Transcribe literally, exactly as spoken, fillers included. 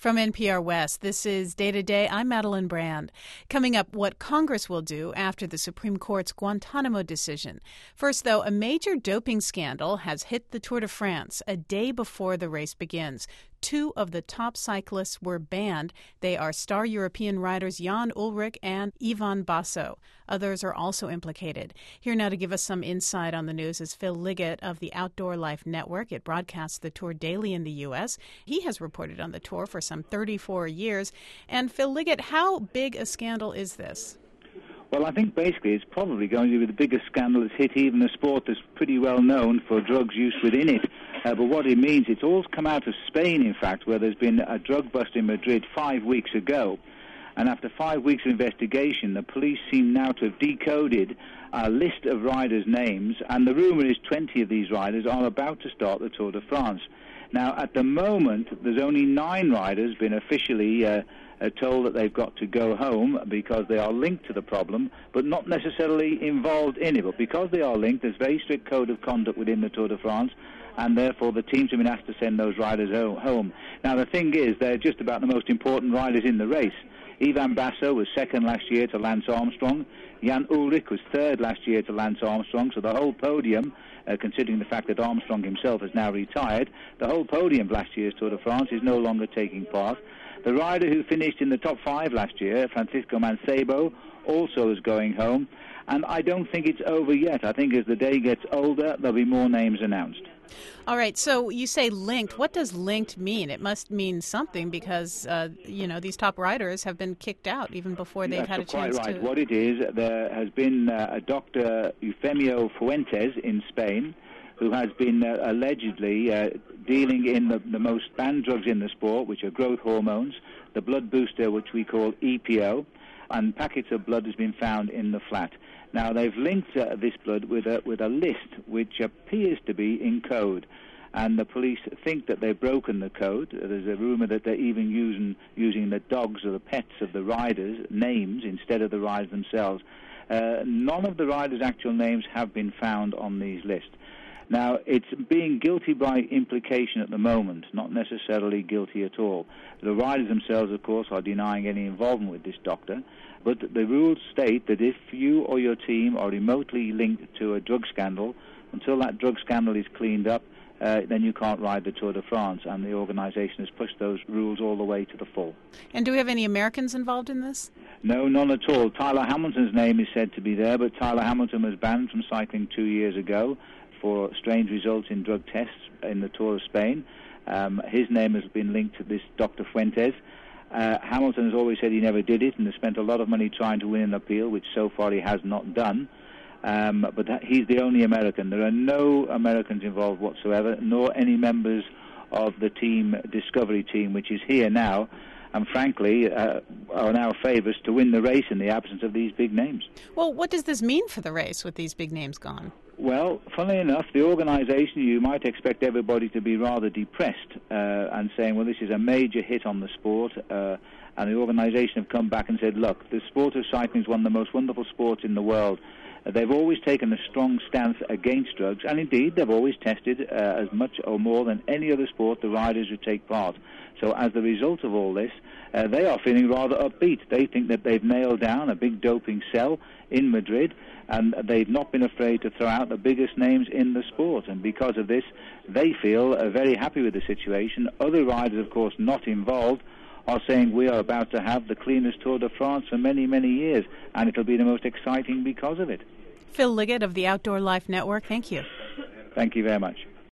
From N P R West, this is Day to Day. I'm Madeline Brand. Coming up, what Congress will do after the Supreme Court's Guantanamo decision. First, though, a major doping scandal has hit the Tour de France a day before the race begins. Two of the top cyclists were banned. They are star European riders Jan Ullrich and Ivan Basso. Others are also implicated. Here now to give us some insight on the news is Phil Liggett of the Outdoor Life Network. It broadcasts the Tour daily in the U S. He has reported on the Tour for some thirty-four years. And Phil Liggett, how big a scandal is this? Well, I think basically it's probably going to be the biggest scandal that's hit even a sport that's pretty well known for drugs use within it. Uh, but what it means, it's all come out of Spain, in fact, where there's been a drug bust in Madrid five weeks ago. And after five weeks of investigation, the police seem now to have decoded a list of riders' names, and the rumour is twenty of these riders are about to start the Tour de France. Now, at the moment, there's only nine riders been officially uh, uh, told that they've got to go home because they are linked to the problem, but not necessarily involved in it. But because they are linked, there's a very strict code of conduct within the Tour de France, and therefore the teams have been asked to send those riders home. Now, the thing is, they're just about the most important riders in the race. Ivan Basso was second last year to Lance Armstrong. Jan Ullrich was third last year to Lance Armstrong. So the whole podium, uh, considering the fact that Armstrong himself has now retired, the whole podium of last year's Tour de France is no longer taking part. The rider who finished in the top five last year, Francisco Mancebo, also is going home. And I don't think it's over yet. I think as the day gets older, there'll be more names announced. All right, so you say linked. What does linked mean? It must mean something because, uh, you know, these top riders have been kicked out even before they've That's had a chance quite right. to... What it is, there has been uh, a Doctor Eufemio Fuentes in Spain who has been uh, allegedly uh, dealing in the, the most banned drugs in the sport, which are growth hormones, the blood booster, which we call E P O, and packets of blood has been found in the flat. Now, they've linked uh, this blood with a, with a list which appears to be in code, and the police think that they've broken the code. There's a rumour that they're even using, using the dogs or the pets of the riders' names instead of the riders themselves. Uh, none of the riders' actual names have been found on these lists. Now, it's being guilty by implication at the moment, not necessarily guilty at all. The riders themselves, of course, are denying any involvement with this doctor, but the rules state that if you or your team are remotely linked to a drug scandal, until that drug scandal is cleaned up, uh, then you can't ride the Tour de France, and the organisation has pushed those rules all the way to the full. And do we have any Americans involved in this? No, none at all. Tyler Hamilton's name is said to be there, but Tyler Hamilton was banned from cycling two years ago for strange results in drug tests in the Tour of Spain. Um, his name has been linked to this Doctor Fuentes. Uh, Hamilton has always said he never did it and has spent a lot of money trying to win an appeal, which so far he has not done. Um, but that, he's the only American. There are no Americans involved whatsoever, nor any members of the team, Discovery team, which is here now, and frankly uh, are now favourites to win the race in the absence of these big names. Well, what does this mean for the race with these big names gone? Well, funnily enough, the organisation, you might expect everybody to be rather depressed uh, and saying, well, this is a major hit on the sport. Uh, and the organisation have come back and said, look, the sport of cycling is one of the most wonderful sports in the world. Uh, they've always taken a strong stance against drugs, and indeed they've always tested uh, as much or more than any other sport the riders who take part. So as the result of all this, uh, they are feeling rather upbeat. They think that they've nailed down a big doping cell in Madrid, and they've not been afraid to throw out the biggest names in the sport. And because of this, they feel uh, very happy with the situation. Other riders, of course, not involved, are saying we are about to have the cleanest Tour de France for many, many years, and it'll be the most exciting because of it. Phil Liggett of the Outdoor Life Network, thank you. Thank you very much.